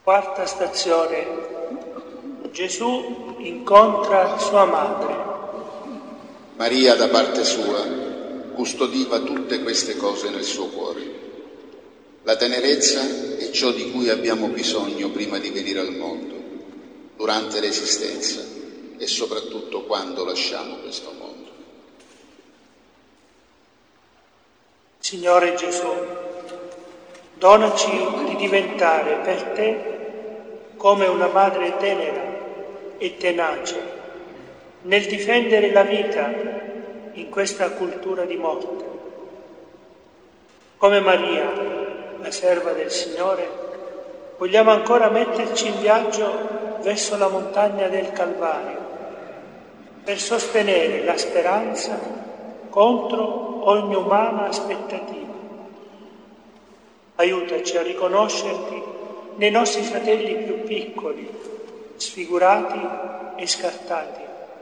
Quarta stazione. Gesù incontra sua madre. Maria, da parte sua, custodiva tutte queste cose nel suo cuore. La tenerezza è ciò di cui abbiamo bisogno prima di venire al mondo, durante l'esistenza e soprattutto quando lasciamo questo mondo. Signore Gesù, donaci di diventare per te come una madre tenera e tenace nel difendere la vita in questa cultura di morte. Come Maria, la serva del Signore, vogliamo ancora metterci in viaggio verso la montagna del Calvario per sostenere la speranza contro ogni umana aspettativa. Aiutaci a riconoscerti nei nostri fratelli più piccoli, sfigurati e scartati.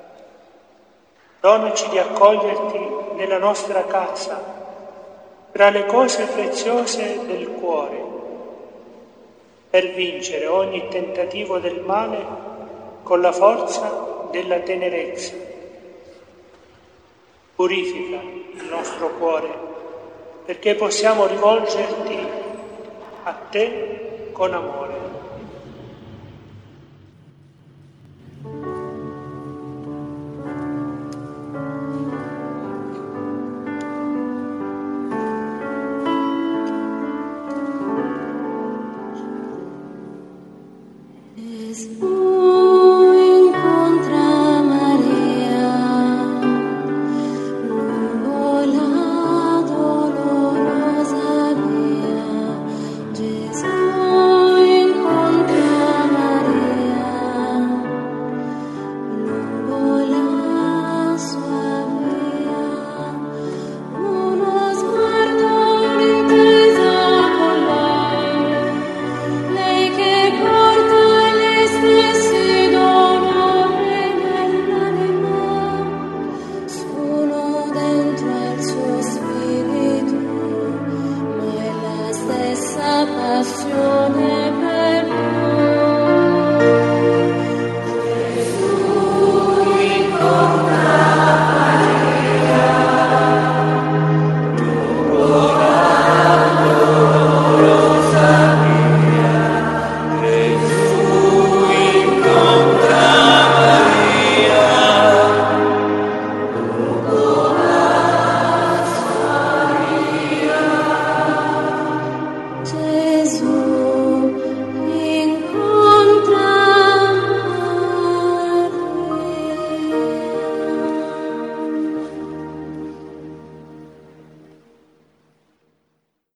Donaci di accoglierti nella nostra casa, tra le cose preziose del cuore, per vincere ogni tentativo del male con la forza della tenerezza. Purifica il nostro cuore, perché possiamo rivolgerti a te con amore. Gesù